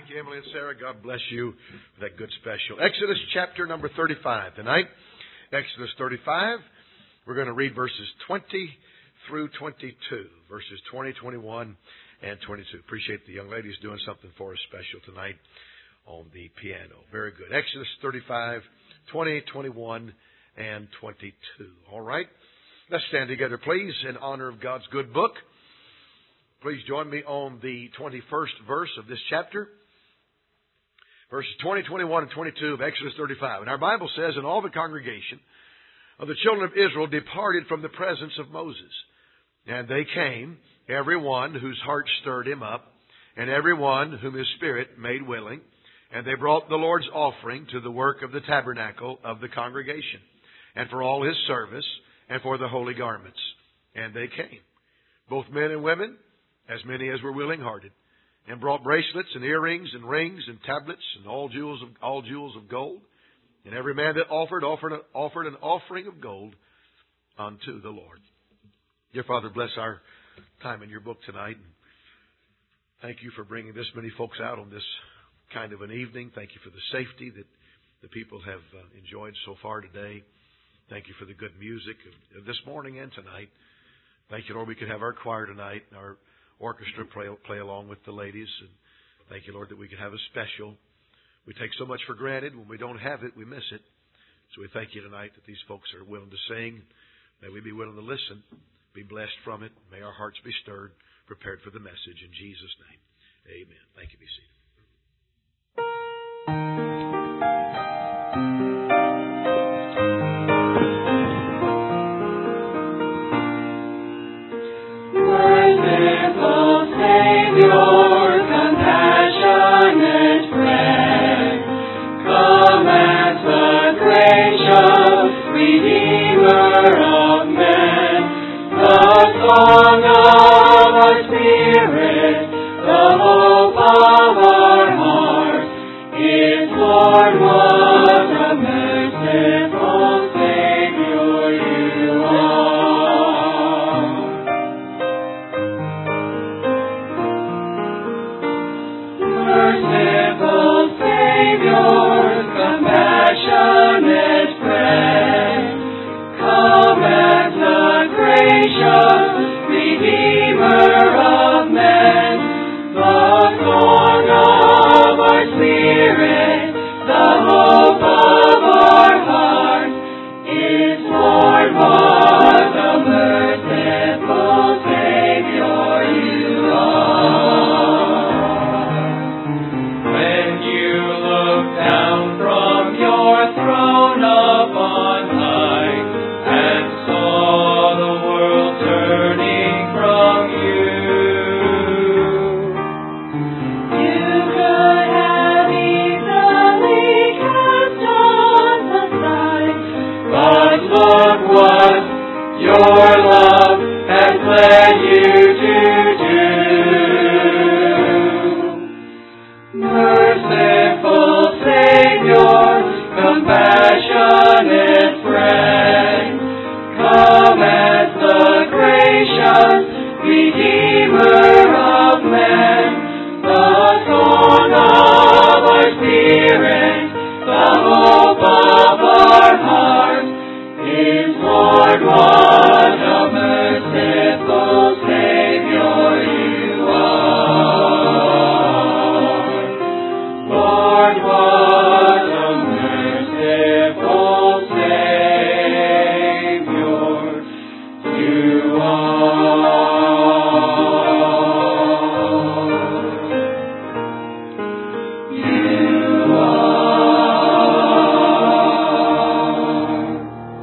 you, Emily and Sarah. God bless you for that good special. Exodus chapter number 35 tonight. Exodus 35. We're going to read verses 20 through 22. Verses 20, 21, and 22. Appreciate the young ladies doing something for us special tonight on the piano. Very good. Exodus 35, 20, 21, and 22. All right. Let's stand together, please, in honor of God's good book. Please join me on the 21st verse of this chapter. Verses 20, 21, and 22 of Exodus 35. And our Bible says, and all the congregation of the children of Israel departed from the presence of Moses. And they came, every one whose heart stirred him up, and every one whom his spirit made willing. And they brought the Lord's offering to the work of the tabernacle of the congregation, and for all his service, and for the holy garments. And they came, both men and women, as many as were willing-hearted, and brought bracelets and earrings and rings and tablets and all jewels of gold. And every man that offered an offering of gold unto the Lord. Dear Father, bless our time in your book tonight. And thank you for bringing this many folks out on this kind of an evening. Thank you for the safety that the people have enjoyed so far today. Thank you for the good music of this morning and tonight. Thank you, Lord, we could have our choir tonight and our orchestra play along with the ladies. And thank you, Lord, that we could have a special. We take so much for granted. When we don't have it, we miss it. So we thank you tonight that these folks are willing to sing. May we be willing to listen, be blessed from it. May our hearts be stirred, prepared for the message. In Jesus' name, amen. Thank you. Be seated. Your compassionate friend, come as the gracious Redeemer of men, the song of our spirit, the hope of our heart, is Lord, what a merciful Savior you are. Merciful Savior, compassionate friend, come as the gracious Redeemer of men, the song of our spirit, the hope of our heart, is Lord, what a merciful Savior you are. Down from your throne up on high, and saw the world turning from you. You could have easily cast on the side, but look what your love has led you to do. Merciful Savior, compassionate friend, come as the gracious Redeemer of men, the song of our spirit, the hope of our heart, is Lord, what a merciful Savior you are. Lord, what a merciful Savior you are. You are.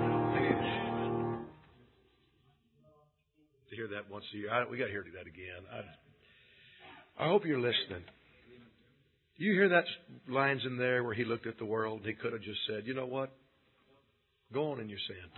To hear that once a year. We got to hear that again. I hope you're listening. You hear that lines in there where he looked at the world? He could have just said, you know what? Go on in your sin.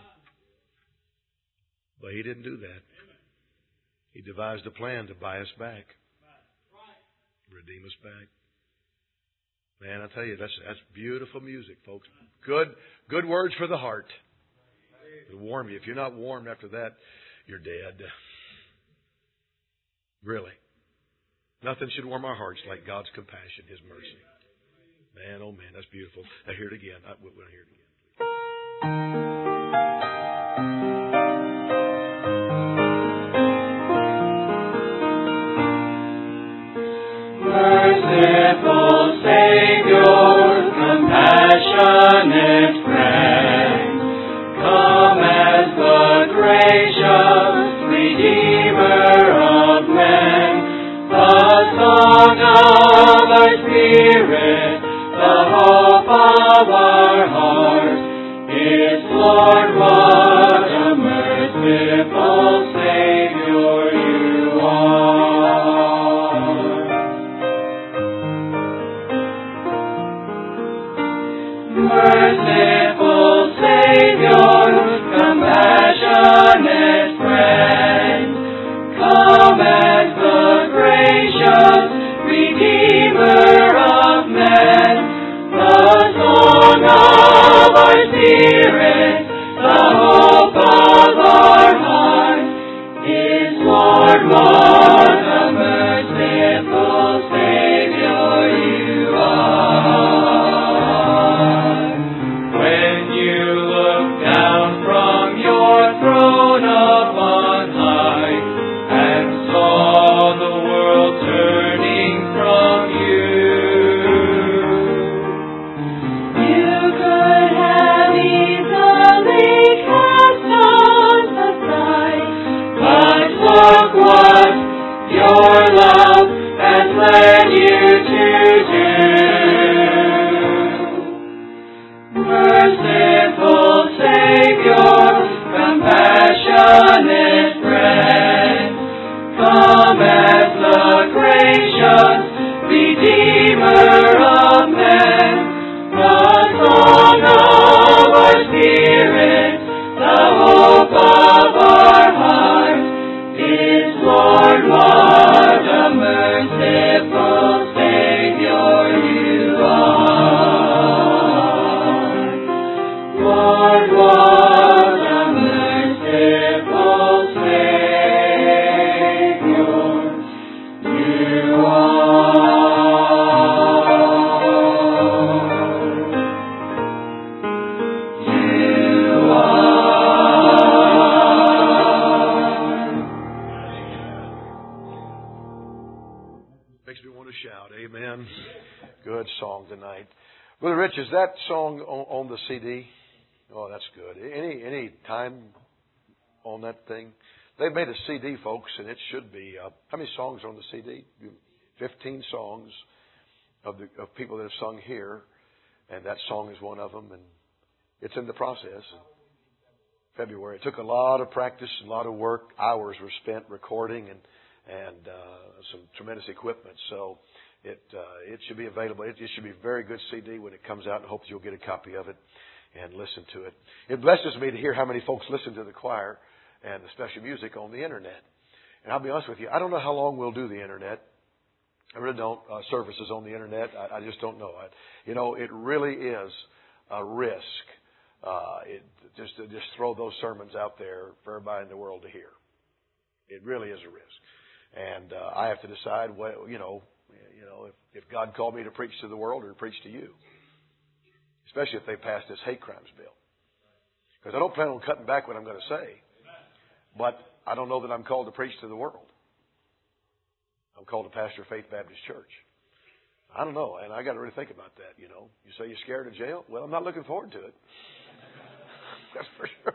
But he didn't do that. He devised a plan to buy us back. Redeem us back. Man, I tell you, that's beautiful music, folks. Good words for the heart. It'll warm you. If you're not warmed after that, you're dead. Really. Nothing should warm our hearts like God's compassion, His mercy. Man, oh man, that's beautiful. Now hear it again. We'll hear it again. Merciful Savior, compassionate friend, come as the gracious Redeemer of men, the song of our spirit, the hope of our heart, is Lord, what a merciful Savior you are. Merciful Savior, compassionate friend, come as the gracious Redeemer of men, the song of our spirit, the hope of our heart, is Lord, what a merciful Savior you are. When you look down from your throne upon high and saw the world turning from you, you could have easily cast on aside, but look what your love has led you to do. Merciful Savior, compassionate friend, come as the gracious Redeemer of men, the song of our spirit, the hope of our heart, is Lord, what a merciful Savior you are. Lord, what a merciful Savior you Makes me want to shout, amen. Good song tonight. Brother Rich, is that song on the CD? Oh, that's good. Any time on that thing? They've made a CD, folks, and it should be, how many songs are on the CD? 15 songs of people that have sung here, and that song is one of them, and it's in the process. February. It took a lot of practice, a lot of work. Hours were spent recording and some tremendous equipment. So it should be available. It should be a very good CD when it comes out, and hope you'll get a copy of it and listen to it. It blesses me to hear how many folks listen to the choir and the special music on the internet. And I'll be honest with you, I don't know how long we'll do the internet. I really don't. Services on the internet, I just don't know. It really is a risk. Just to throw those sermons out there for everybody in the world to hear. It really is a risk. And I have to decide, if God called me to preach to the world or to preach to you. Especially if they pass this hate crimes bill. Because I don't plan on cutting back what I'm going to say. But I don't know that I'm called to preach to the world. I'm called to pastor Faith Baptist Church. I don't know, and I got to really think about that, You say you're scared of jail? Well, I'm not looking forward to it. That's for sure.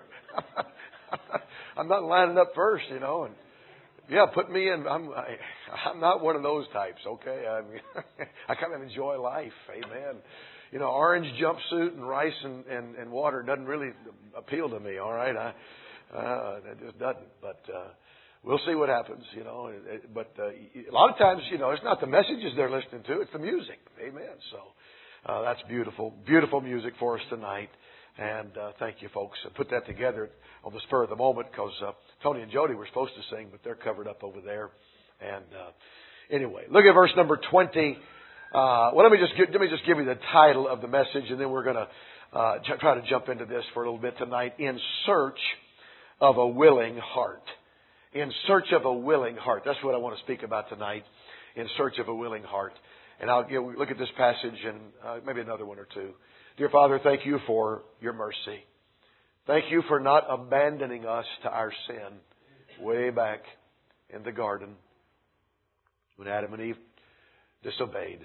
I'm not lining up first, and yeah, put me in. I'm not one of those types, okay? I mean, I kind of enjoy life, amen. Orange jumpsuit and rice and water doesn't really appeal to me, all right? It just doesn't. But we'll see what happens, But a lot of times, it's not the messages they're listening to; it's the music, amen. So that's beautiful, beautiful music for us tonight. And thank you, folks. I put that together on the spur of the moment because Tony and Jody were supposed to sing, but they're covered up over there. And anyway, look at verse number 20. Let me just give you the title of the message, and then we're going to try to jump into this for a little bit tonight. In search of a willing heart. In search of a willing heart. That's what I want to speak about tonight. in search of a willing heart. And I'll look at this passage and maybe another one or two. Dear Father, thank you for your mercy. Thank you for not abandoning us to our sin way back in the garden when Adam and Eve disobeyed.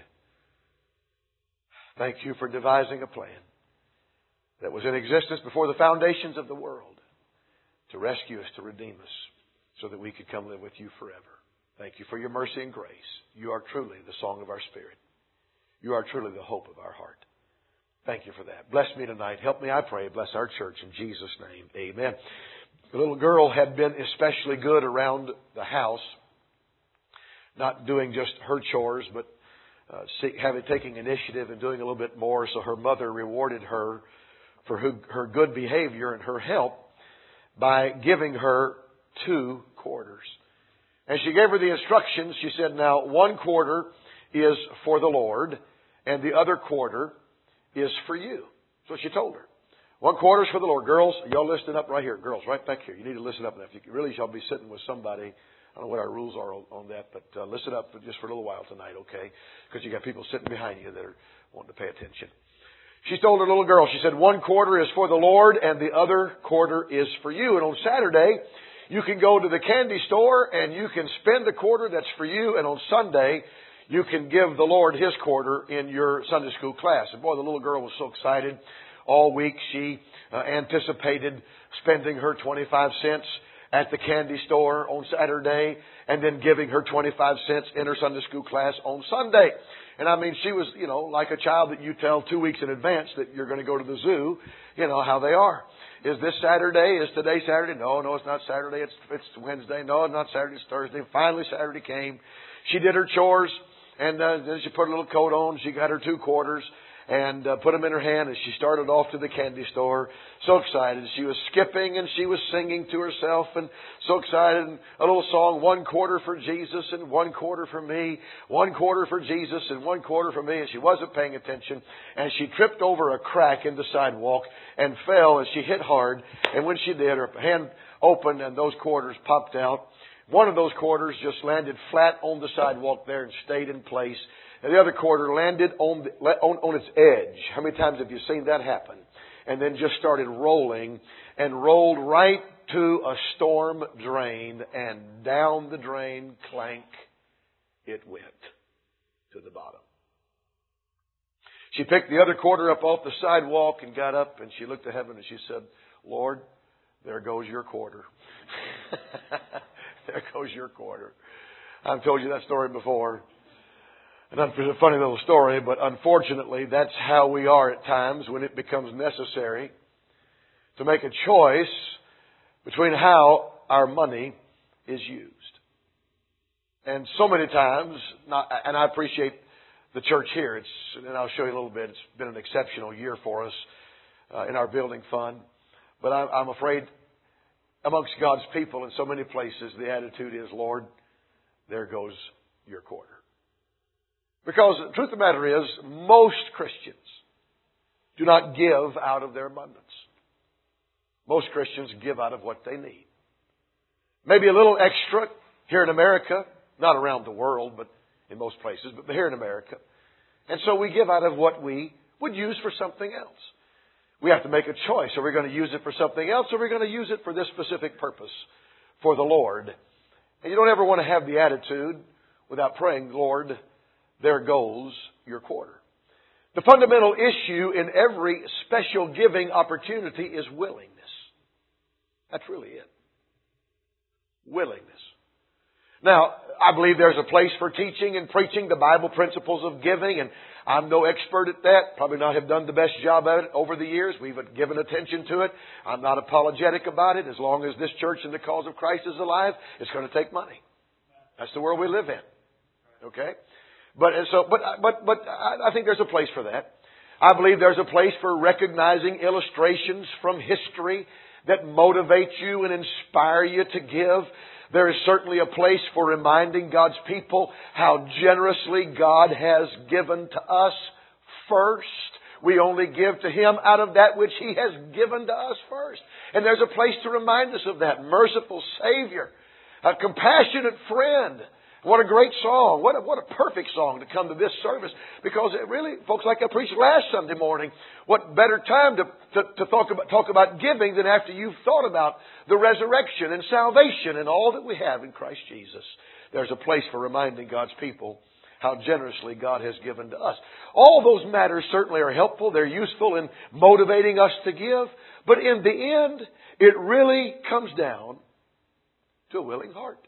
Thank you for devising a plan that was in existence before the foundations of the world to rescue us, to redeem us, so that we could come live with you forever. Thank you for your mercy and grace. You are truly the song of our spirit. You are truly the hope of our heart. Thank you for that. Bless me tonight. Help me, I pray. Bless our church in Jesus' name. Amen. The little girl had been especially good around the house, not doing just her chores, but taking initiative and doing a little bit more. So her mother rewarded her for her good behavior and her help by giving her 2 quarters. And she gave her the instructions. She said, now 1 quarter is for the Lord and the other quarter is for you. So she told her. 1 quarter is for the Lord. Girls, y'all listen up right here. Girls, right back here. You need to listen up. If you really shall be sitting with somebody. I don't know what our rules are on that, but listen up just for a little while tonight, okay? Because you got people sitting behind you that are wanting to pay attention. She told her little girl, she said, 1 quarter is for the Lord and the other quarter is for you. And on Saturday, you can go to the candy store and you can spend the quarter that's for you. And on Sunday, you can give the Lord His quarter in your Sunday school class. And boy, the little girl was so excited. All week she anticipated spending her 25 cents at the candy store on Saturday and then giving her 25 cents in her Sunday school class on Sunday. And I mean, she was, like a child that you tell 2 weeks in advance that you're going to go to the zoo, how they are. Is this Saturday? Is today Saturday? No, it's not Saturday. It's Wednesday. No, not Saturday. It's Thursday. Finally, Saturday came. She did her chores and then she put a little coat on. She got her 2 quarters and put them in her hand, and she started off to the candy store. So excited. She was skipping and she was singing to herself, and so excited. And a little song, 1 quarter for Jesus and 1 quarter for me, 1 quarter for Jesus and 1 quarter for me. And she wasn't paying attention, and she tripped over a crack in the sidewalk and fell, and she hit hard. And when she did, her hand opened and those quarters popped out. One of those quarters just landed flat on the sidewalk there and stayed in place. And the other quarter landed on its edge. How many times have you seen that happen? And then just started rolling and rolled right to a storm drain, and down the drain, clank, it went to the bottom. She picked the other quarter up off the sidewalk and got up, and she looked to heaven and she said, Lord, there goes your quarter. There goes your quarter. I've told you that story before. And it's a funny little story, but unfortunately, that's how we are at times when it becomes necessary to make a choice between how our money is used. And so many times, and I appreciate the church here, and I'll show you a little bit, it's been an exceptional year for us in our building fund. But I'm afraid amongst God's people in so many places, the attitude is, Lord, there goes your quarter. Because the truth of the matter is, most Christians do not give out of their abundance. Most Christians give out of what they need. Maybe a little extra here in America, not around the world, but in most places, but here in America. And so we give out of what we would use for something else. We have to make a choice. Are we going to use it for something else, or are we going to use it for this specific purpose, for the Lord? And you don't ever want to have the attitude without praying, Lord, there goes your quarter. The fundamental issue in every special giving opportunity is willingness. That's really it. Willingness. Now, I believe there's a place for teaching and preaching the Bible principles of giving, and I'm no expert at that. Probably not have done the best job at it over the years. We've given attention to it. I'm not apologetic about it. As long as this church and the cause of Christ is alive, it's going to take money. That's the world we live in. Okay? But I think there's a place for that. I believe there's a place for recognizing illustrations from history that motivate you and inspire you to give. There is certainly a place for reminding God's people how generously God has given to us first. We only give to Him out of that which He has given to us first. And there's a place to remind us of that. Merciful Savior, a compassionate friend, What a great song. What a perfect song to come to this service. Because it really, folks, like I preached last Sunday morning, what better time to talk about giving than after you've thought about the resurrection and salvation and all that we have in Christ Jesus. There's a place for reminding God's people how generously God has given to us. All those matters certainly are helpful. They're useful in motivating us to give. But in the end, it really comes down to a willing heart.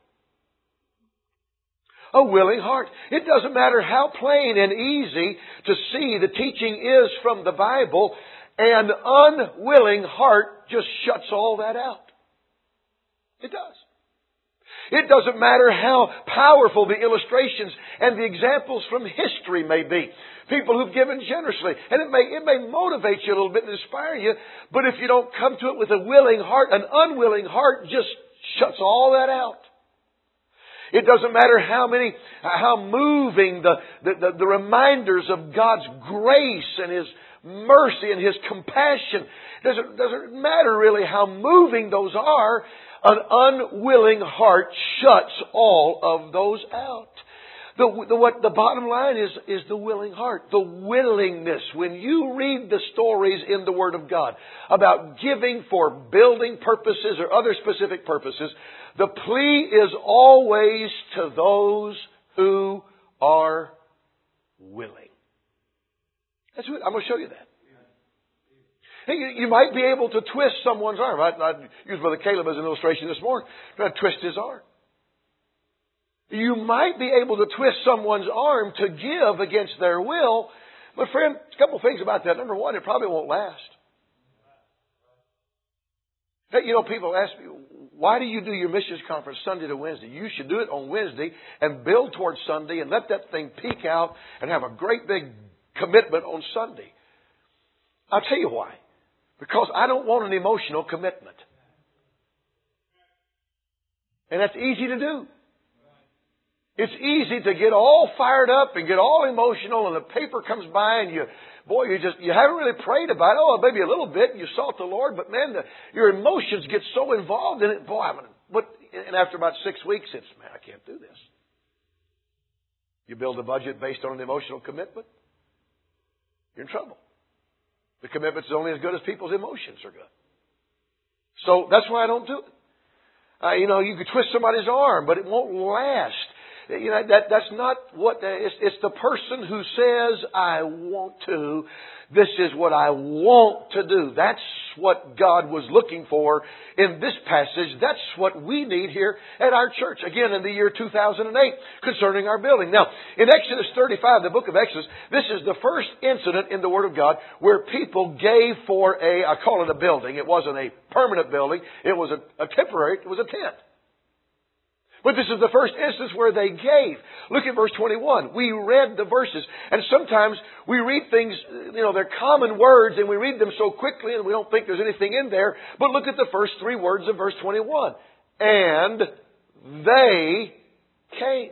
A willing heart. It doesn't matter how plain and easy to see the teaching is from the Bible, an unwilling heart just shuts all that out. It does. It doesn't matter how powerful the illustrations and the examples from history may be. People who've given generously. And it may motivate you a little bit and inspire you, but if you don't come to it with a willing heart, an unwilling heart just shuts all that out. It doesn't matter how moving the reminders of God's grace and His mercy and His compassion. It doesn't matter really how moving those are. An unwilling heart shuts all of those out. The bottom line is the willing heart. The willingness. When you read the stories in the Word of God about giving for building purposes or other specific purposes, the plea is always to those who are willing. That's what, I'm going to show you that. Hey, you might be able to twist someone's arm. I used Brother Caleb as an illustration this morning. Trying to twist his arm. You might be able to twist someone's arm to give against their will. But friend, a couple of things about that. Number one, it probably won't last. Hey, people ask me, why do you do your missions conference Sunday to Wednesday? You should do it on Wednesday and build towards Sunday and let that thing peak out and have a great big commitment on Sunday. I'll tell you why. Because I don't want an emotional commitment. And that's easy to do. It's easy to get all fired up and get all emotional and the paper comes by and you haven't really prayed about it. Oh, maybe a little bit and you sought the Lord, but man, your emotions get so involved in it. And after about 6 weeks, I can't do this. You build a budget based on an emotional commitment, you're in trouble. The commitment's only as good as people's emotions are good. So that's why I don't do it. You could twist somebody's arm, but it won't last. That's not what, it's the person who says, I want to. This is what I want to do. That's what God was looking for in this passage. That's what we need here at our church. Again, in the year 2008, concerning our building. Now, in Exodus 35, the book of Exodus, this is the first incident in the Word of God where people gave for I call it a building. It wasn't a permanent building. It was a temporary, it was a tent. But this is the first instance where they gave. Look at verse 21. We read the verses. And sometimes we read things, they're common words and we read them so quickly and we don't think there's anything in there. But look at the first 3 words of verse 21. And they came.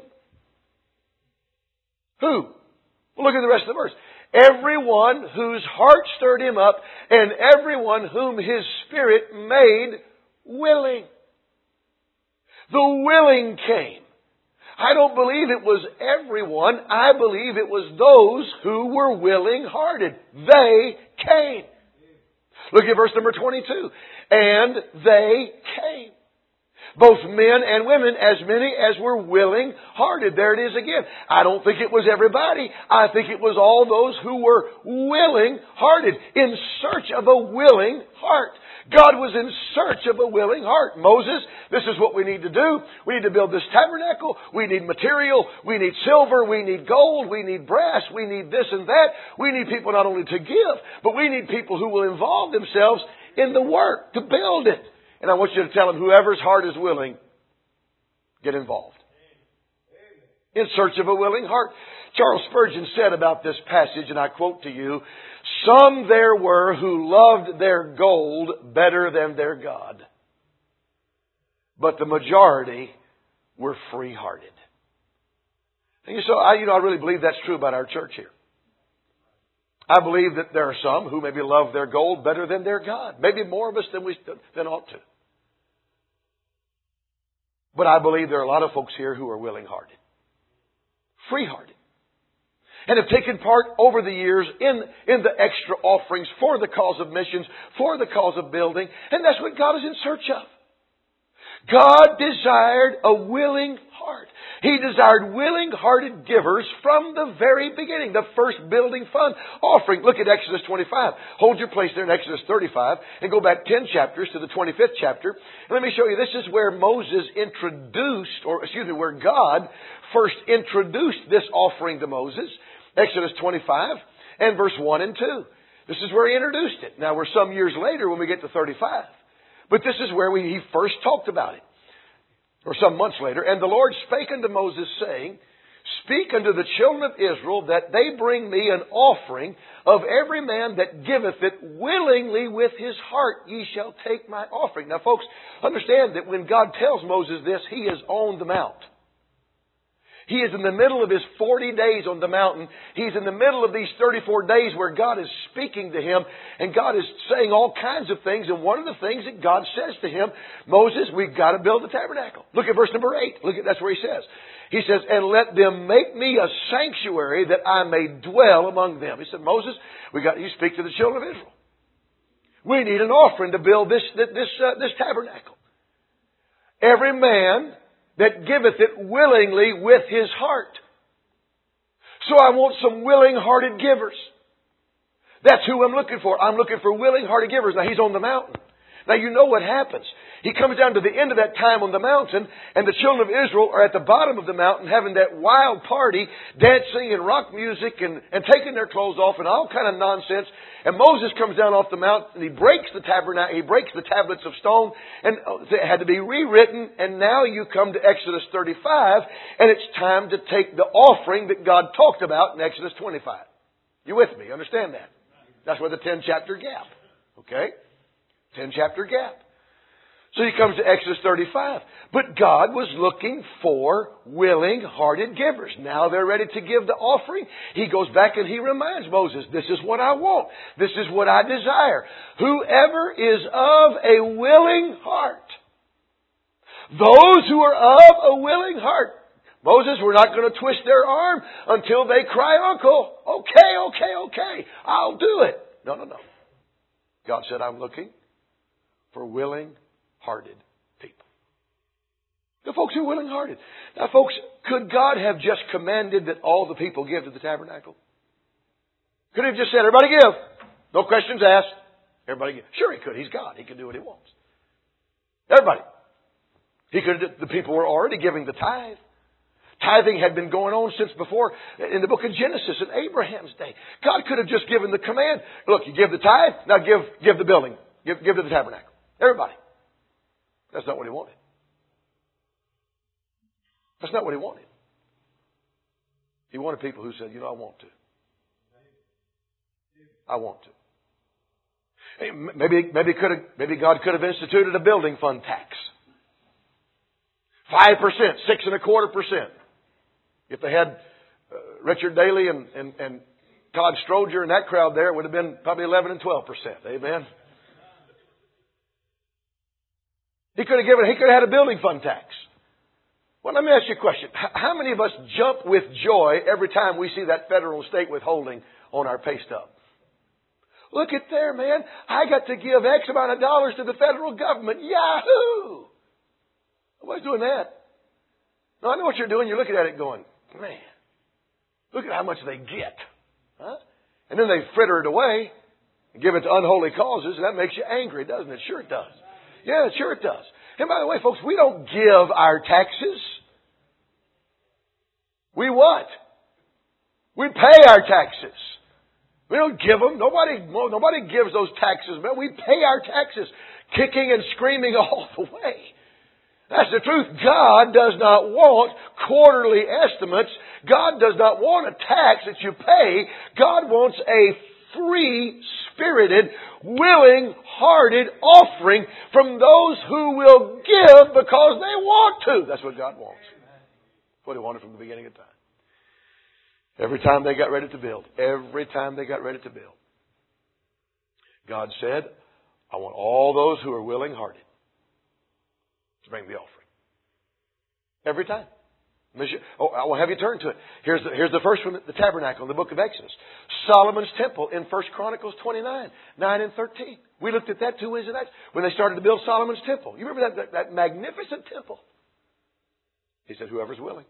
Who? Well, look at the rest of the verse. Everyone whose heart stirred him up and everyone whom his spirit made willing. The willing came. I don't believe it was everyone. I believe it was those who were willing-hearted. They came. Look at verse number 22. And they came. Both men and women, as many as were willing-hearted. There it is again. I don't think it was everybody. I think it was all those who were willing-hearted, in search of a willing heart. God was in search of a willing heart. Moses, this is what we need to do. We need to build this tabernacle. We need material. We need silver. We need gold. We need brass. We need this and that. We need people not only to give, but we need people who will involve themselves in the work to build it. And I want you to tell them, whoever's heart is willing, get involved. In search of a willing heart. Charles Spurgeon said about this passage, and I quote to you, some there were who loved their gold better than their God, but the majority were free-hearted. And so I really believe that's true about our church here. I believe that there are some who maybe love their gold better than their God. Maybe more of us than ought to. But I believe there are a lot of folks here who are willing-hearted. free-hearted, and have taken part over the years in the extra offerings for the cause of missions, for the cause of building, and that's what God is in search of. God desired a willing heart. He desired willing-hearted givers from the very beginning, the first building fund offering. Look at Exodus 25. Hold your place there in Exodus 35 and go back 10 chapters to the 25th chapter. And let me show you, this is where where God first introduced this offering to Moses. Exodus 25 and verse 1 and 2. This is where He introduced it. Now, we're some years later when we get to 35. But this is where He first talked about it. Or some months later. And the Lord spake unto Moses, saying, Speak unto the children of Israel that they bring me an offering of every man that giveth it willingly with his heart. Ye shall take my offering. Now, folks, understand that when God tells Moses this, He is on the mount. He is in the middle of His 40 days on the mountain. He's in the middle of these 34 days where God is speaking to him. And God is saying all kinds of things. And one of the things that God says to him, Moses, we've got to build the tabernacle. Look at verse number 8. That's where He says. He says, And let them make me a sanctuary that I may dwell among them. He said, Moses, you speak to the children of Israel. We need an offering to build this tabernacle. Every man that giveth it willingly with his heart. So I want some willing-hearted givers. That's who I'm looking for. I'm looking for willing-hearted givers. Now, He's on the mountain. Now, you know what happens. He comes down to the end of that time on the mountain, and the children of Israel are at the bottom of the mountain having that wild party, dancing and rock music and taking their clothes off and all kind of nonsense. And Moses comes down off the mountain and he breaks the tabernacle, he breaks the tablets of stone, and it had to be rewritten. And now you come to Exodus 35, and it's time to take the offering that God talked about in Exodus 25. You with me? Understand that? That's where the 10-chapter gap. Okay? 10-chapter gap. So He comes to Exodus 35. But God was looking for willing-hearted givers. Now they're ready to give the offering. He goes back and He reminds Moses, this is what I want. This is what I desire. Whoever is of a willing heart. Those who are of a willing heart. Moses, we're not going to twist their arm until they cry, Uncle. Okay. I'll do it. No. God said, I'm looking for willing-hearted people. The folks who are willing-hearted. Now, folks, could God have just commanded that all the people give to the tabernacle? Could He have just said, everybody give? No questions asked. Everybody give. Sure He could. He's God. He can do what He wants. Everybody. The people were already giving the tithe. Tithing had been going on since before in the book of Genesis in Abraham's day. God could have just given the command. Look, you give the tithe, now give the building. Give to the tabernacle. Everybody. That's not what He wanted. That's not what He wanted. He wanted people who said, I want to. I want to. Hey, maybe God could have instituted a building fund tax. 5%, 6.25%. If they had Richard Daley and Todd Stroger and that crowd there, it would have been probably 11 and 12%. Amen. He could have had a building fund tax. Well, let me ask you a question. How many of us jump with joy every time we see that federal and state withholding on our pay stub? Look at there, man. I got to give X amount of dollars to the federal government. Yahoo! Nobody's doing that. No, I know what you're doing. You're looking at it going, man, look at how much they get. Huh? And then they fritter it away and give it to unholy causes, and that makes you angry, doesn't it? Sure it does. Yeah, sure it does. And by the way, folks, we don't give our taxes. We what? We pay our taxes. We don't give them. Nobody gives those taxes, man. We pay our taxes, kicking and screaming all the way. That's the truth. God does not want quarterly estimates. God does not want a tax that you pay. God wants a free-spirited, willing-hearted offering from those who will give because they want to. That's what God wants. That's what He wanted from the beginning of time. Every time they got ready to build. God said, I want all those who are willing-hearted to bring the offering. Every time. I will have you turn to it. Here's the first one, the tabernacle in the book of Exodus. Solomon's temple in 1 Chronicles 29, 9 and 13. We looked at that 2 Wednesday nights when they started to build Solomon's temple. You remember that magnificent temple? He said, whoever's willing.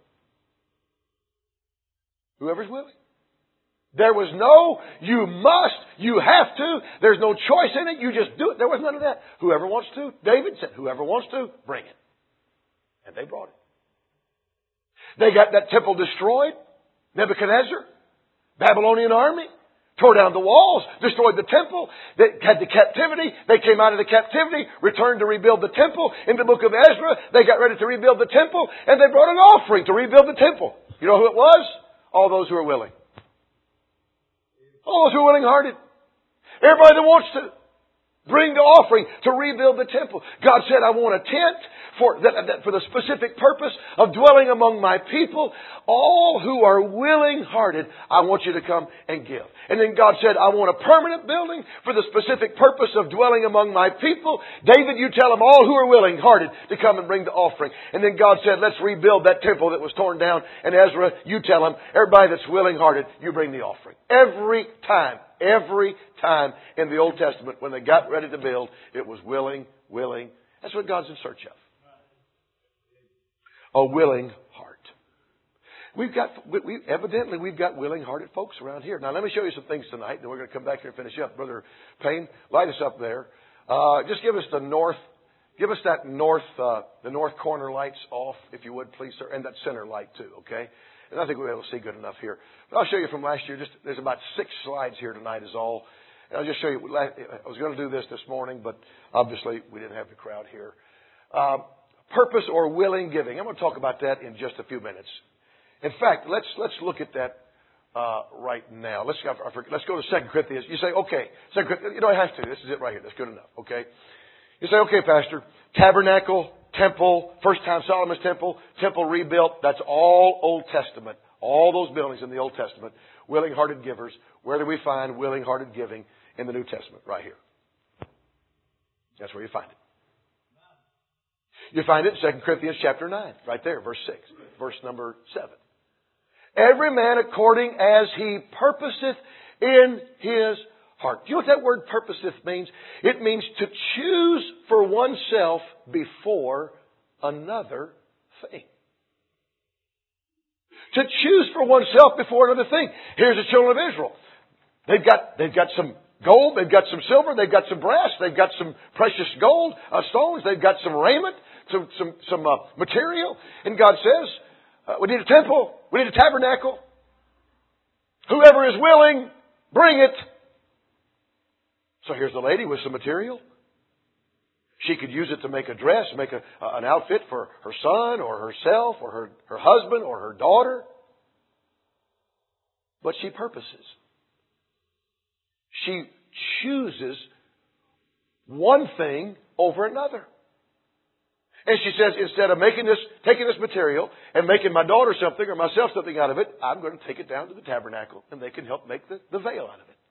Whoever's willing. There was no, you must, you have to. There's no choice in it. You just do it. There was none of that. Whoever wants to. David said, whoever wants to, bring it. And they brought it. They got that temple destroyed. Nebuchadnezzar, Babylonian army, tore down the walls, destroyed the temple. They had the captivity. They came out of the captivity, returned to rebuild the temple. In the book of Ezra, they got ready to rebuild the temple, and they brought an offering to rebuild the temple. You know who it was? All those who are willing. All those who are willing-hearted. Everybody that wants to bring the offering to rebuild the temple. God said, I want a tent for the specific purpose of dwelling among my people. All who are willing-hearted, I want you to come and give. And then God said, I want a permanent building for the specific purpose of dwelling among my people. David, you tell them all who are willing-hearted to come and bring the offering. And then God said, let's rebuild that temple that was torn down. And Ezra, you tell them, everybody that's willing-hearted, you bring the offering. Every time in the Old Testament, when they got ready to build, it was willing. That's what God's in search of. A willing heart. We've got willing-hearted folks around here. Now, let me show you some things tonight, and then we're going to come back here and finish up. Brother Payne, light us up there. Just give us the north corner lights off, if you would, please, sir, and that center light too, okay? And I think we'll be able to see good enough here. But I'll show you from last year. There's about 6 slides here tonight is all. And I'll just show you. I was going to do this morning, but obviously we didn't have the crowd here. Purpose or willing giving. I'm going to talk about that in just a few minutes. In fact, let's look at that right now. Let's go to 2 Corinthians. You say, okay, 2 Corinthians. You don't have to. This is it right here. That's good enough. Okay. You say, okay, Pastor, tabernacle, temple, first time Solomon's temple rebuilt. That's all Old Testament. All those buildings in the Old Testament. Willing-hearted givers. Where do we find willing-hearted giving in the New Testament? Right here. That's where you find it. You find it in 2 Corinthians chapter 9. Right there, verse 6. Verse number 7. Every man according as he purposeth in his heart. Do you know what that word purposeth means? It means to choose for oneself before another thing. To choose for oneself before another thing. Here's the children of Israel. They've got some gold, they've got some silver, they've got some brass, they've got some precious gold, stones, they've got some raiment, some material. And God says, we need a temple, we need a tabernacle. Whoever is willing, bring it. So here's the lady with some material. She could use it to make a dress, make an outfit for her son or herself or her husband or her daughter. But she purposes. She chooses one thing over another. And she says, instead of taking this material and making my daughter something or myself something out of it, I'm going to take it down to the tabernacle and they can help make the veil out of it.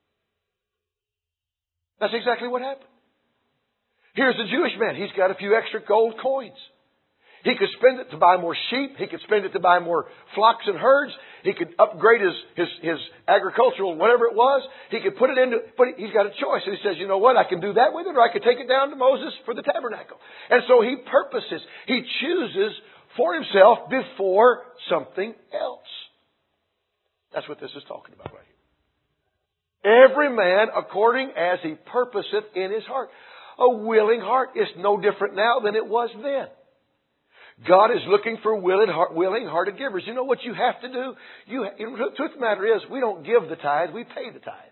That's exactly what happened. Here's the Jewish man. He's got a few extra gold coins. He could spend it to buy more sheep. He could spend it to buy more flocks and herds. He could upgrade his agricultural, whatever it was. He could put it into, but he's got a choice. And he says, you know what? I can do that with it, or I could take it down to Moses for the tabernacle. And so he purposes. He chooses for himself before something else. That's what this is talking about right here. Every man according as he purposeth in his heart. A willing heart is no different now than it was then. God is looking for willing-hearted givers. You know what you have to do? The truth of the matter is, we don't give the tithe, we pay the tithe.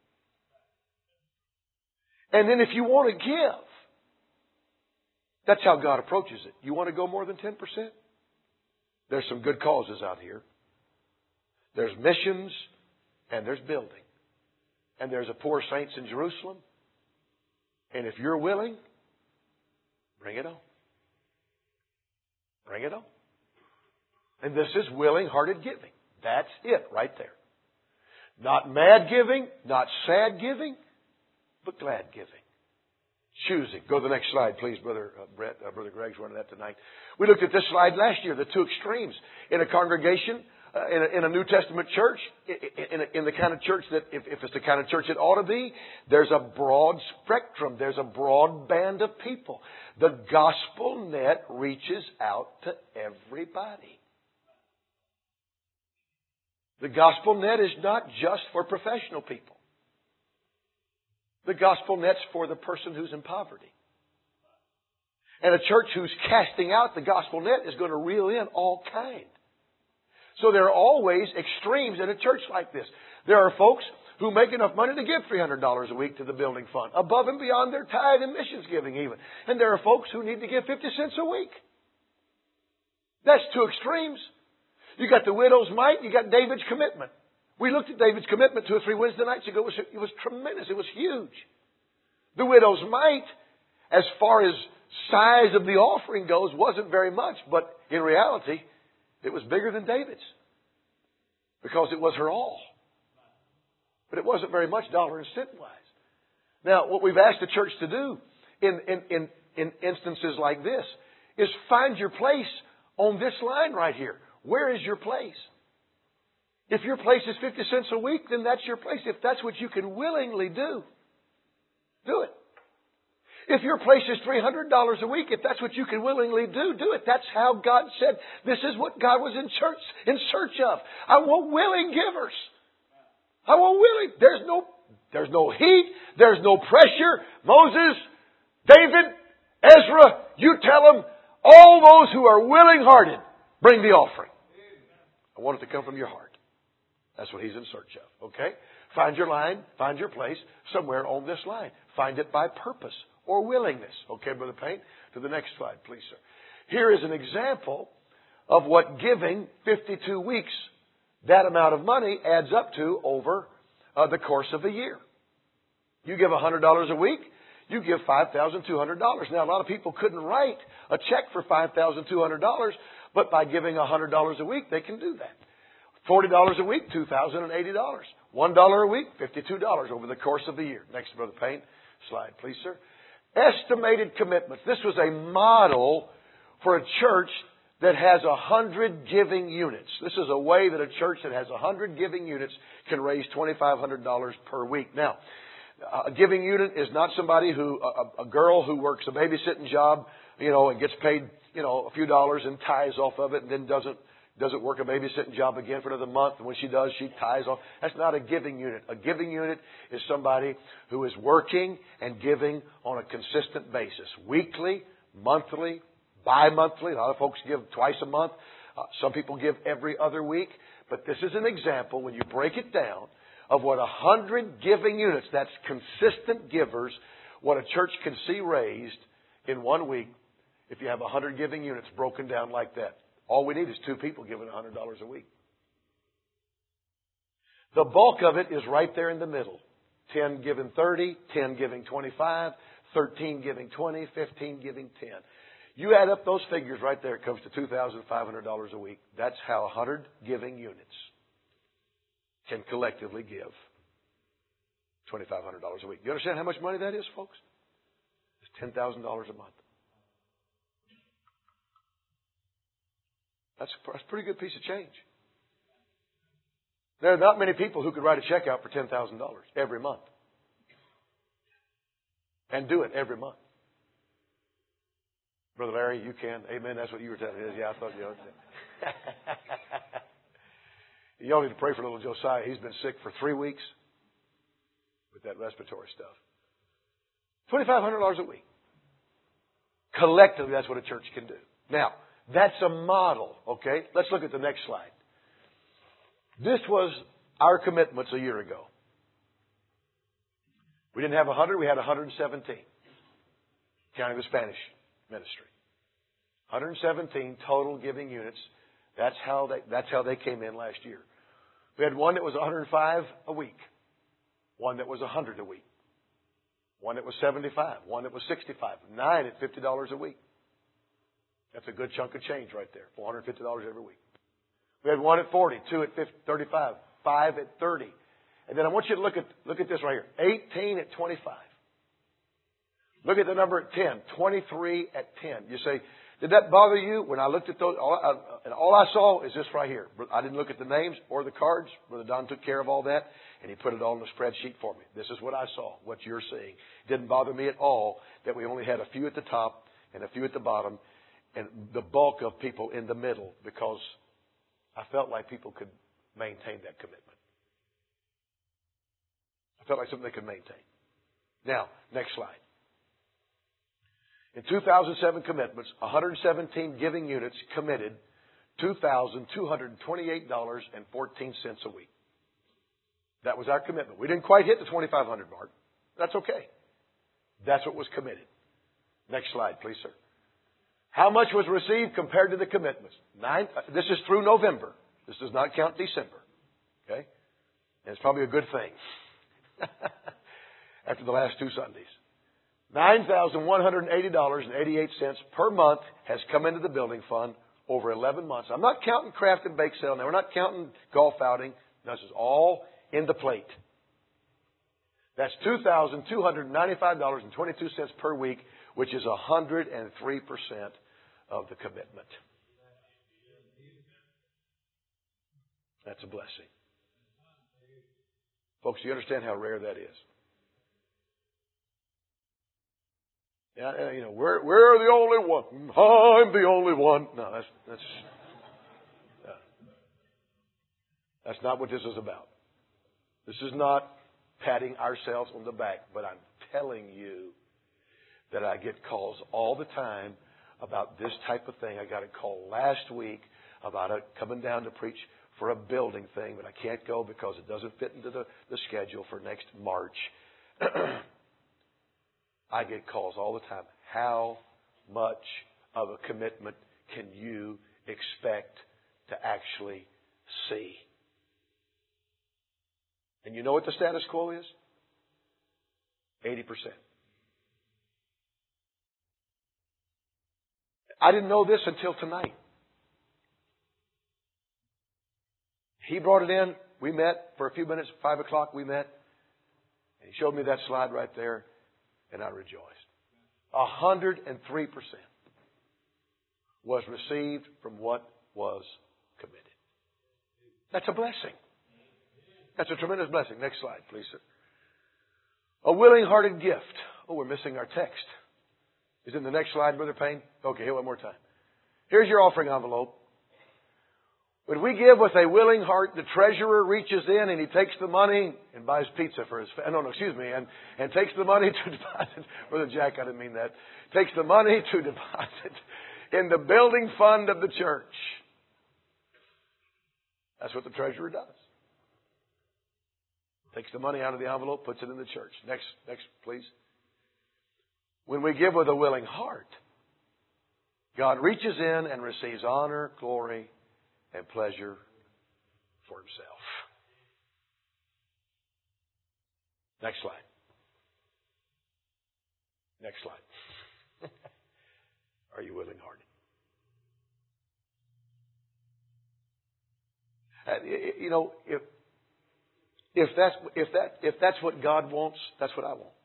And then if you want to give, that's how God approaches it. You want to go more than 10%? There's some good causes out here. There's missions, and there's building. And there's a poor saints in Jerusalem. And if you're willing, bring it on. Bring it on. And this is willing-hearted giving. That's it right there. Not mad giving, not sad giving, but glad giving. Choosing. Go to the next slide, please, Brother Brett. Brother Greg's running that tonight. We looked at this slide last year, the two extremes. In a congregation, in a New Testament church, in the kind of church that, if it's the kind of church it ought to be, there's a broad spectrum. There's a broad band of people. The gospel net reaches out to everybody. The gospel net is not just for professional people. The gospel net's for the person who's in poverty. And a church who's casting out the gospel net is going to reel in all kind. So there are always extremes in a church like this. There are folks who make enough money to give $300 a week to the building fund, above and beyond their tithe and missions giving even. And there are folks who need to give 50 cents a week. That's two extremes. You got the widow's mite, you got David's commitment. We looked at David's commitment 2 or 3 Wednesday nights ago. It was tremendous. It was huge. The widow's mite, as far as size of the offering goes, wasn't very much. But in reality, it was bigger than David's. Because it was her all. But it wasn't very much dollar and cent wise. Now, what we've asked the church to do in instances like this is find your place on this line right here. Where is your place? If your place is 50 cents a week, then that's your place. If that's what you can willingly do, do it. If your place is $300 a week, if that's what you can willingly do, do it. That's how God said, this is what God was in search of. I want willing givers. I want willing. There's no heat. There's no pressure. Moses, David, Ezra, you tell them, all those who are willing-hearted, bring the offering. I want it to come from your heart. That's what He's in search of. Okay? Find your line, find your place somewhere on this line. Find it by purpose or willingness. Okay, Brother Payne? To the next slide, please, sir. Here is an example of what giving 52 weeks, that amount of money, adds up to over the course of a year. You give $100 a week, you give $5,200. Now, a lot of people couldn't write a check for $5,200, but by giving $100 a week, they can do that. $40 a week, $2,080. $1 a week, $52 over the course of the year. Next, Brother Payne. Slide, please, sir. Estimated commitments. This was a model for a church that has 100 giving units. This is a way that a church that has 100 giving units can raise $2,500 per week. Now, a giving unit is not somebody who, a girl who works a babysitting job, and gets paid, a few dollars and tithes off of it and then doesn't work a babysitting job again for another month. And when she does, she tithes off. That's not a giving unit. A giving unit is somebody who is working and giving on a consistent basis. Weekly, monthly, bi-monthly. A lot of folks give twice a month. Some people give every other week. But this is an example, when you break it down, of what 100 giving units, that's consistent givers, what a church can see raised in 1 week if you have 100 giving units broken down like that. All we need is 2 people giving $100 a week. The bulk of it is right there in the middle. 10 giving 30, 10 giving 25, 13 giving 20, 15 giving 10. You add up those figures right there, it comes to $2,500 a week. That's how 100 giving units can collectively give $2,500 a week. You understand how much money that is, folks? It's $10,000 a month. That's a pretty good piece of change. There are not many people who could write a check out for $10,000 every month. And do it every month. Brother Larry, you can. Amen. That's what you were telling me. Yeah, I thought you know. Y'all need to pray for little Josiah. He's been sick for 3 weeks with that respiratory stuff. $2,500 a week. Collectively, that's what a church can do. Now, that's a model, okay? Let's look at the next slide. This was our commitments a year ago. We didn't have 100, we had 117. Counting the Spanish ministry. 117 total giving units. That's how they came in last year. We had one that was 105 a week. One that was 100 a week. One that was 75. One that was 65. 9 at $50 a week. That's a good chunk of change right there. $450 every week. We had one at 40, 2 at 50, 35, 5 at 30. And then I want you to look at this right here. 18 at 25. Look at the number at 10. 23 at 10. You say, did that bother you? When I looked at those, all I saw is this right here. I didn't look at the names or the cards. Brother Don took care of all that, and he put it all in the spreadsheet for me. This is what I saw, what you're seeing. It didn't bother me at all that we only had a few at the top and a few at the bottom, and the bulk of people in the middle, because I felt like people could maintain that commitment. I felt like something they could maintain. Now, next slide. In 2007 commitments, 117 giving units committed $2,228.14 a week. That was our commitment. We didn't quite hit the 2,500 mark. That's okay. That's what was committed. Next slide, please, sir. How much was received compared to the commitments? This is through November. This does not count December. Okay? And it's probably a good thing. After the last two Sundays. $9,180.88 per month has come into the building fund over 11 months. I'm not counting craft and bake sale now. We're not counting golf outing. This is all in the plate. That's $2,295.22 per week, which is 103% of the commitment. That's a blessing. Folks, do you understand how rare that is? Yeah, we're the only one. I'm the only one. No, that's not what this is about. This is not patting ourselves on the back, but I'm telling you that I get calls all the time about this type of thing. I got a call last week about it coming down to preach for a building thing, but I can't go because it doesn't fit into the schedule for next March. I get calls all the time. How much of a commitment can you expect to actually see? And you know what the status quo is? 80%. I didn't know this until tonight. He brought it in. We met for a few minutes. 5 o'clock we met. And he showed me that slide right there. And I rejoiced. 103% was received from what was committed. That's a blessing. That's a tremendous blessing. Next slide, please, sir. A willing-hearted gift. Oh, we're missing our text. Is it in the next slide, Brother Payne? Okay, here one more time. Here's your offering envelope. When we give with a willing heart, the treasurer reaches in and he takes the money and buys pizza for his and takes the money to deposit. Brother Jack, I didn't mean that. Takes the money to deposit in the building fund of the church. That's what the treasurer does. Takes the money out of the envelope, puts it in the church. Next, please. When we give with a willing heart, God reaches in and receives honor, glory, and pleasure for Himself. Next slide. Next slide. Are you willing-hearted? If that's what God wants, that's what I want.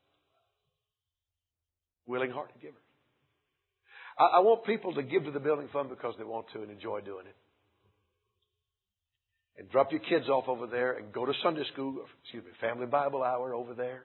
Willing-hearted givers. I want people to give to the building fund because they want to and enjoy doing it. And drop your kids off over there and go to Sunday school, family Bible hour over there.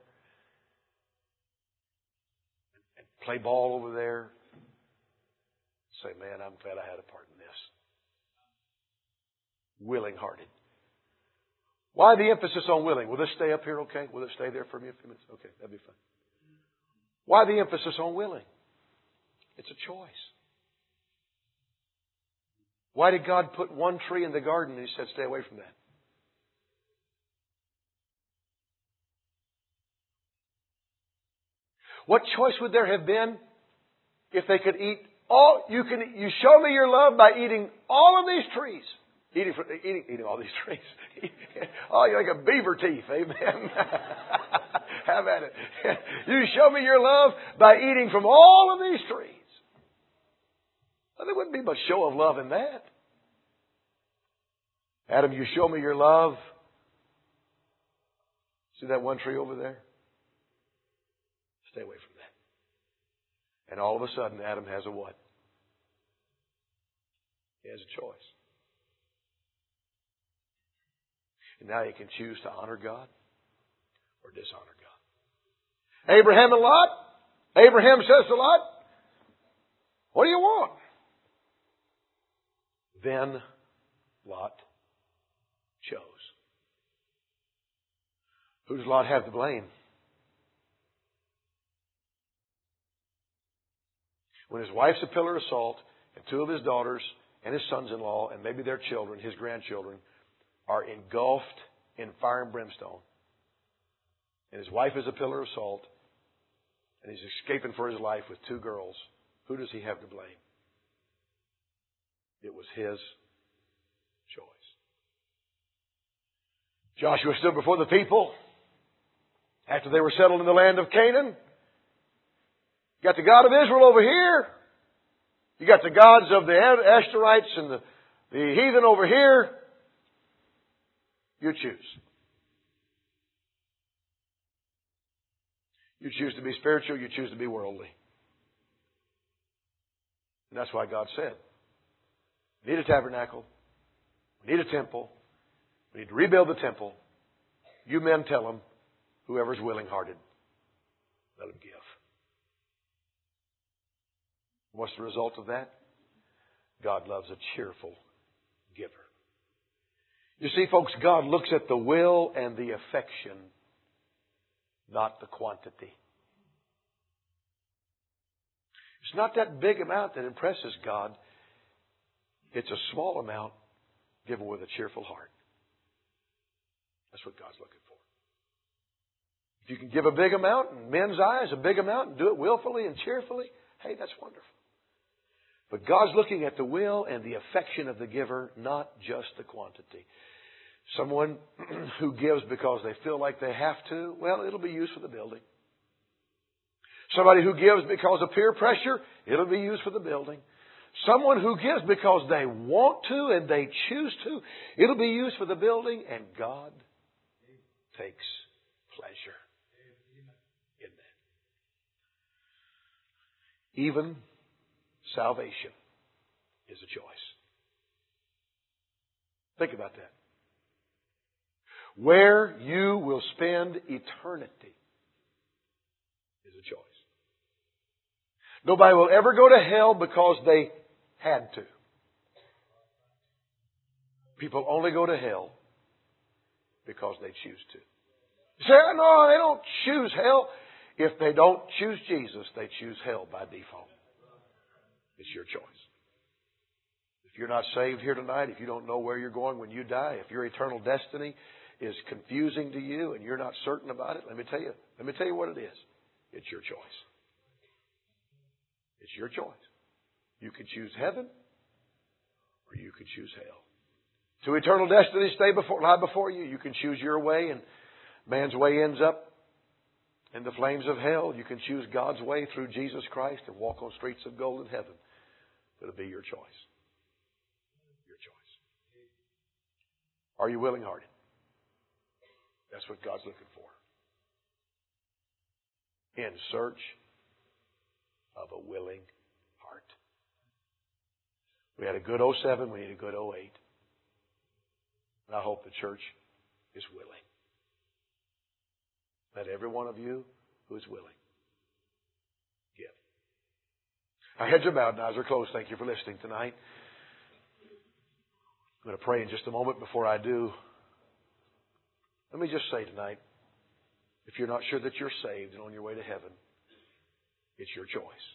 And play ball over there. Say, man, I'm glad I had a part in this. Willing-hearted. Why the emphasis on willing? Will this stay up here okay? Will it stay there for me a few minutes? Okay, that'd be fine. Why the emphasis on willing? It's a choice. Why did God put one tree in the garden and He said, stay away from that? What choice would there have been if they could eat all? You show me your love by eating all of these trees. Eating all these trees. Oh, you're like a beaver teeth. Amen. How about it? You show me your love by eating from all of these trees. Well, there wouldn't be much show of love in that. Adam, you show me your love. See that one tree over there? Stay away from that. And all of a sudden, Adam has a what? He has a choice. And now he can choose to honor God or dishonor God. Abraham and Lot. Abraham says to Lot, what do you want? Then Lot chose. Who does Lot have to blame? When his wife's a pillar of salt, and two of his daughters and his sons-in-law, and maybe their children, his grandchildren, are engulfed in fire and brimstone, and his wife is a pillar of salt, and he's escaping for his life with two girls, who does he have to blame? It was his choice. Joshua stood before the people after they were settled in the land of Canaan. You got the God of Israel over here. You got the gods of the Ashtorites and the heathen over here. You choose. You choose to be spiritual. You choose to be worldly. And that's why God said, we need a tabernacle. We need a temple. We need to rebuild the temple. You men tell them, whoever's willing-hearted, let him give. What's the result of that? God loves a cheerful giver. You see, folks, God looks at the will and the affection, not the quantity. It's not that big amount that impresses God. It's a small amount given with a cheerful heart. That's what God's looking for. If you can give a big amount in men's eyes, a big amount, and do it willfully and cheerfully, hey, that's wonderful. But God's looking at the will and the affection of the giver, not just the quantity. Someone who gives because they feel like they have to, well, it'll be used for the building. Somebody who gives because of peer pressure, it'll be used for the building. Someone who gives because they want to and they choose to, it'll be used for the building, and God takes pleasure in that. Even salvation is a choice. Think about that. Where you will spend eternity is a choice. Nobody will ever go to hell because they had to. People only go to hell because they choose to. You say, no, they don't choose hell. If they don't choose Jesus, they choose hell by default. It's your choice. If you're not saved here tonight, if you don't know where you're going when you die, if your eternal destiny is confusing to you and you're not certain about it, let me tell you what it is. It's your choice. It's your choice. You can choose heaven or you can choose hell. Two eternal destinies lie before you. You can choose your way, and man's way ends up in the flames of hell. You can choose God's way through Jesus Christ and walk on streets of gold in heaven. It'll be your choice. Your choice. Are you willing-hearted? That's what God's looking for. In search of a willing heart. We had a good 07. We need a good 08. And I hope the church is willing. Let every one of you who is willing give. Our heads are bowed and eyes are closed. Thank you for listening tonight. I'm going to pray in just a moment. Before I do, let me just say tonight, if you're not sure that you're saved and on your way to heaven, it's your choice.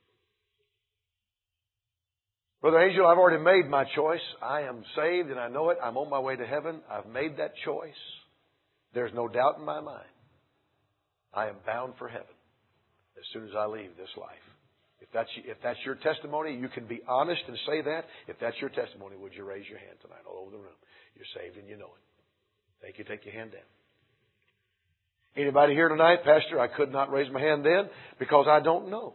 Brother Angel, I've already made my choice. I am saved and I know it. I'm on my way to heaven. I've made that choice. There's no doubt in my mind. I am bound for heaven as soon as I leave this life. If that's your testimony, you can be honest and say that. If that's your testimony, would you raise your hand tonight all over the room? You're saved and you know it. Thank you. Take your hand down. Anybody here tonight, Pastor, I could not raise my hand then because I don't know.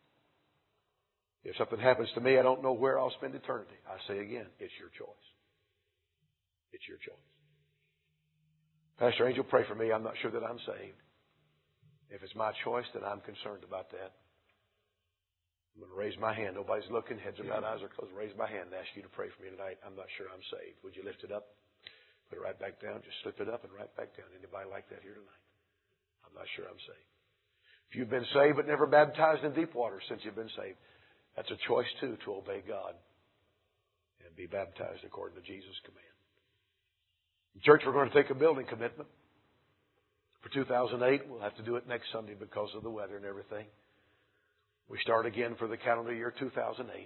If something happens to me, I don't know where I'll spend eternity. I say again, it's your choice. It's your choice. Pastor Angel, pray for me. I'm not sure that I'm saved. If it's my choice, then I'm concerned about that. I'm going to raise my hand. Nobody's looking. Heads are bowed, eyes are closed. Raise my hand and ask you to pray for me tonight. I'm not sure I'm saved. Would you lift it up? Put it right back down. Just slip it up and right back down. Anybody like that here tonight? I'm not sure I'm saved. If you've been saved but never baptized in deep water since you've been saved, that's a choice too, to obey God and be baptized according to Jesus' command. In church, we're going to take a building commitment. For 2008, we'll have to do it next Sunday because of the weather and everything. We start again for the calendar year 2008.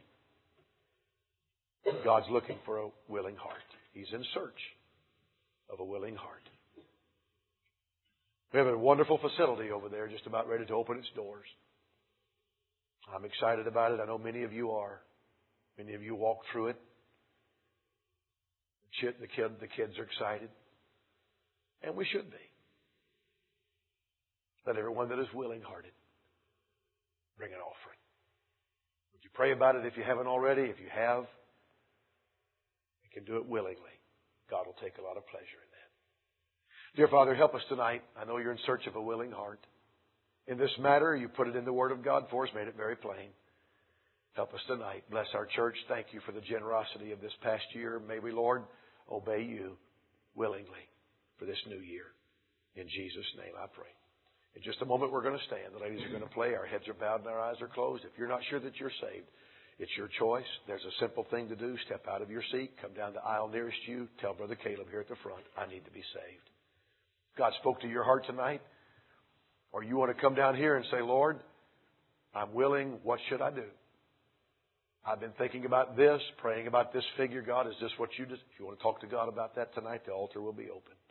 God's looking for a willing heart. He's in search of a willing heart. We have a wonderful facility over there just about ready to open its doors. I'm excited about it. I know many of you are. Many of you walked through it. The kids are excited. And we should be. Let everyone that is willing-hearted bring an offering. Would you pray about it if you haven't already? If you have, you can do it willingly. God will take a lot of pleasure in that. Dear Father, help us tonight. I know you're in search of a willing heart. In this matter, you put it in the Word of God for us, made it very plain. Help us tonight. Bless our church. Thank you for the generosity of this past year. May we, Lord, obey you willingly for this new year. In Jesus' name I pray. In just a moment, we're going to stand. The ladies are going to play. Our heads are bowed and our eyes are closed. If you're not sure that you're saved, it's your choice. There's a simple thing to do. Step out of your seat. Come down the aisle nearest you. Tell Brother Caleb here at the front, I need to be saved. God spoke to your heart tonight. Or you want to come down here and say, Lord, I'm willing. What should I do? I've been thinking about this, praying about this figure. God, is this what you do? If you want to talk to God about that tonight, the altar will be open.